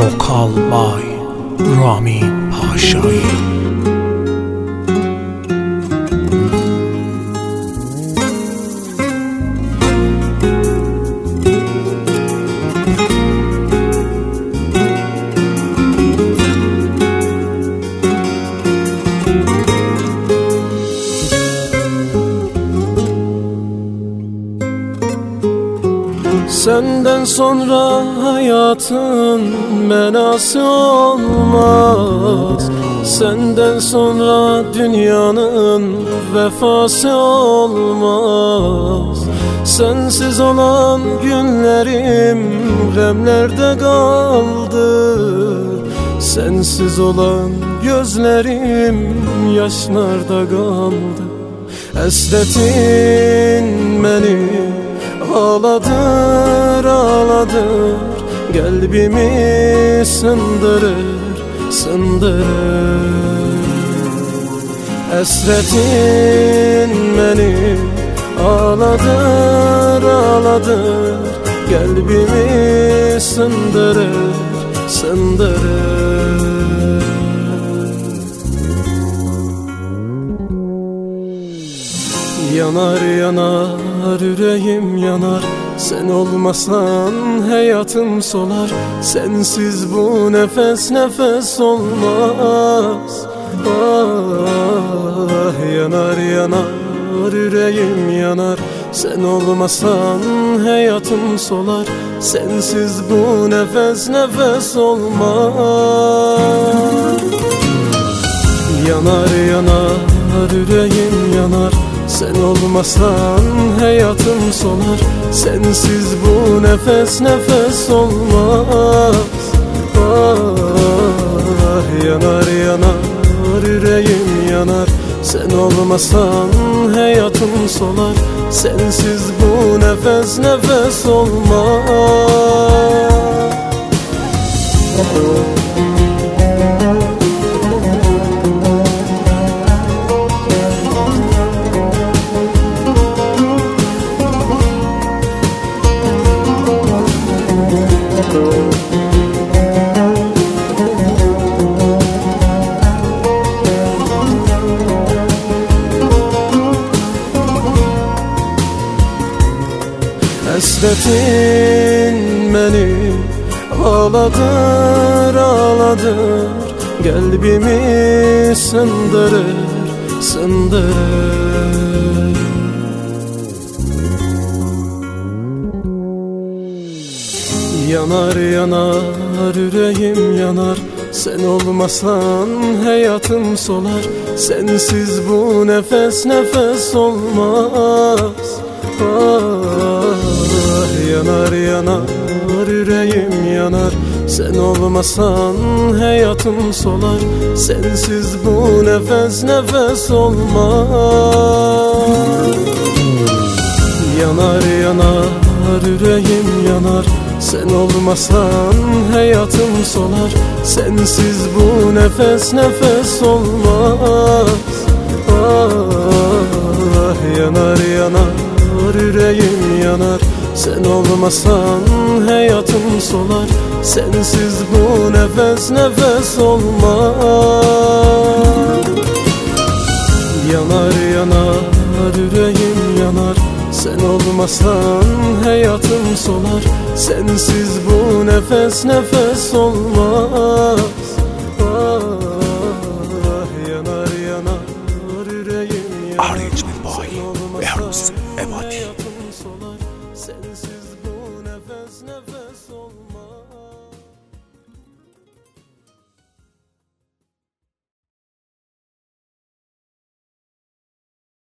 Vokal by Rami Paşai. Senden sonra hayatın menası olmaz. Senden sonra dünyanın vefası olmaz. Sensiz olan günlerim gamlerde kaldı. Sensiz olan gözlerim yaşlarda kaldı. Hasretin beni ağladır, ağladır, kalbimi sındırır, sındırır. Hasretin beni ağladır, ağladır, kalbimi sındırır, sındırır. Yanar yanar yüreğim yanar, sen olmasan hayatım solar. Sensiz bu nefes nefes olmaz. Ah, yanar yanar yüreğim yanar, sen olmasan hayatım solar. Sensiz bu nefes nefes olmaz. Yanar yanar yüreğim yanar, sen olmasan hayatım solar. Sensiz bu nefes nefes olmaz. Ah, yanar yanar yüreğim yanar, sen olmasan hayatım solar. Sensiz bu nefes nefes olmaz. Hasretin beni ağladır, ağladır, kalbimi sındırır, sındırır. Yanar yanar yüreğim yanar, sen olmasan hayatım solar. Sensiz bu nefes nefes olmaz. Ah, yanar yanar yüreğim yanar, sen olmasan hayatım solar. Sensiz bu nefes nefes olmaz. Yanar yanar yüreğim yanar, sen olmasan hayatım solar. Sensiz bu nefes nefes olmaz. Ah, yanar yanar yüreğim yanar, sen olmasan hayatım solar. Sensiz bu nefes nefes olmaz. Yanar yanar yüreğim yanar, sen olmasan hayatım solar. Sensiz bu nefes nefes olmaz. Ah, yanar yanar yüreğim yanar, Arrangement by Eros Ebadi. sensiz